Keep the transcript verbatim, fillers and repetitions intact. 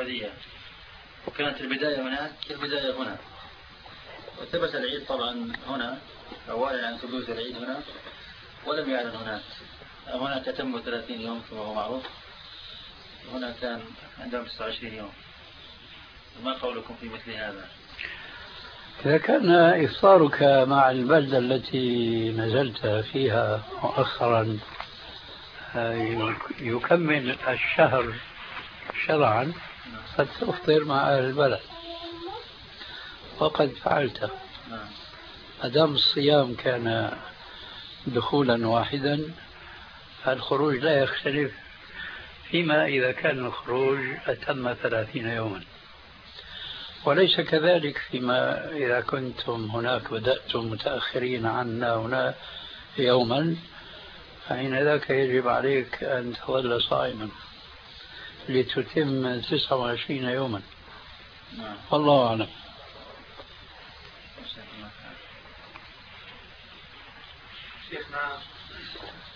السعودية، وكانت البداية هناك البداية هنا، وثبت العيد طبعا هنا، أولا عن حدوث العيد هنا ولم يعلن هناك. هناك تم ثلاثين يوم كما هو معروف، هنا كان عندهم تسعة وعشرين يوم. ما قولكم في مثل هذا؟ إذا كان إفطارك مع البلدة التي نزلت فيها مؤخرا يكمل الشهر شرعا، قد تفطر مع أهل البلد، وقد فعلت. ما دام الصيام كان دخولا واحدا، الخروج لا يختلف، فيما إذا كان الخروج أتم ثلاثين يوما. وليس كذلك فيما إذا كنتم هناك بدأتم متأخرين عنا هنا يوما، فإن ذاك يجب عليك أن تظل صائما لتتم تسعة وعشرين يوما. والله أعلم.